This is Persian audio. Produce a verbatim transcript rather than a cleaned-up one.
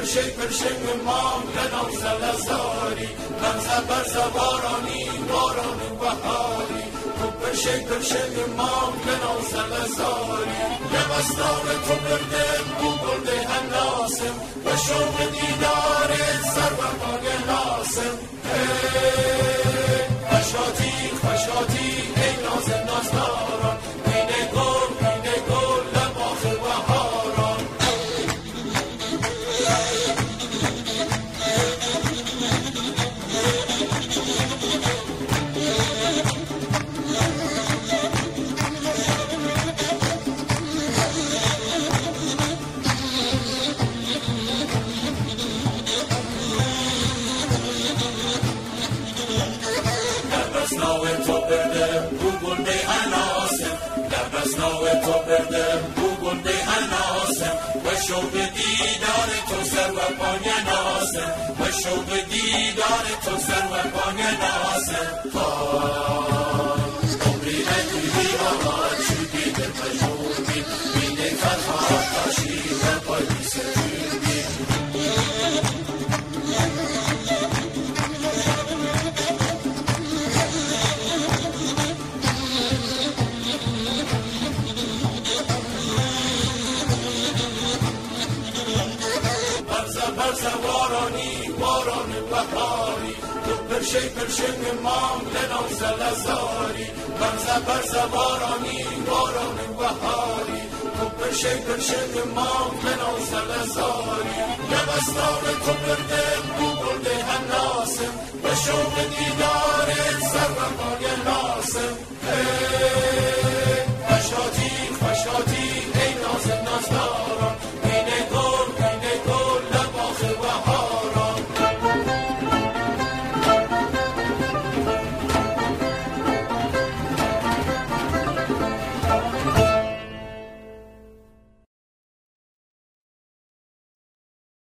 پرشه پرشه مام لنازل ازاری برزه برزه بارانی باران بهاری تو پرشه پرشه مام لنازل ازاری لبستان تو برده بو برده هناسم و شوق دیدار سر و پای ناسم خشاتی خشاتی ای ناز نازداران بینه گل بینه گل لباخ بهاران تو برده بو گل هناسم لبسناو تو برده بو گل هناسم و شوق دیدار تو سر و پای ناسم و شوق دیدار تو سر و پای ناسم عمری نکویی آمد شدی در مجموعی بینه کتها تاشی و پای سرگی بارانی باران بهاری تو پرشه پرشه مام لنازل ازاری برزه برزه بارانی باران بهاری تو پرشه پرشه مام لنازل ازاری لبستان تو برده بو برده هناسم و شوق دیدار سر و پای ناسم خشاتی خشاتی ای ناز نازداران